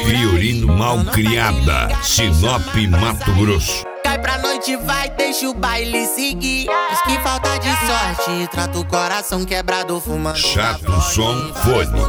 Fiorino Malcriada, Sinop, Mato Grosso. Cai pra noite, vai, deixa o baile seguir. Diz que falta de sorte, trata o coração quebrado fumando. Chato som, fone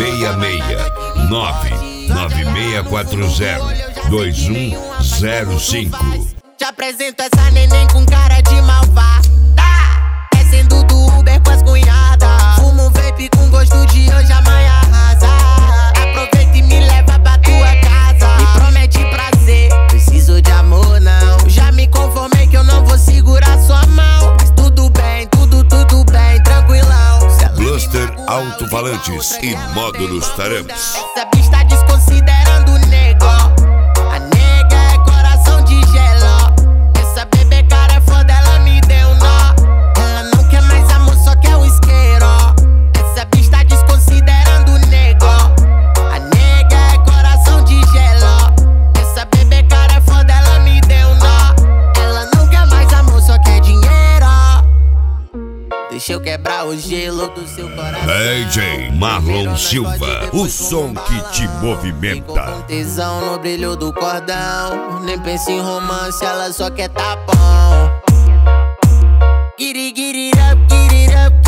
669-9640-2105. Te apresento essa neném com cara de malvada, descendo do Uber com as cunhadas. Fumo um vape com gosto de hoje, amanhã arrasa. Aproveita e me leva pra tua casa. Me promete prazer, preciso de amor não. Já me conformei que eu não vou segurar sua mão. Mas tudo bem, tudo bem, tranquilão. Cluster Alto-Falantes e Módulos Tarampes. Essa bicha tá desconsiderando o nego. A nega é coração de gelo. Essa bebê cara é foda, ela me deu nó. Ela não quer mais amor, só quer o isqueiro. Essa bicha tá desconsiderando o nego. A nega é coração de gelo. Essa bebê cara é foda, ela me deu nó. Ela não quer mais amor, só quer dinheiro. Deixa eu quebrar o gelo do seu coração. DJ Marlon Silva, o som que te movimenta. Com tesão no brilho do cordão. Nem pensa em romance, ela só quer tapão. Get it up, get it up.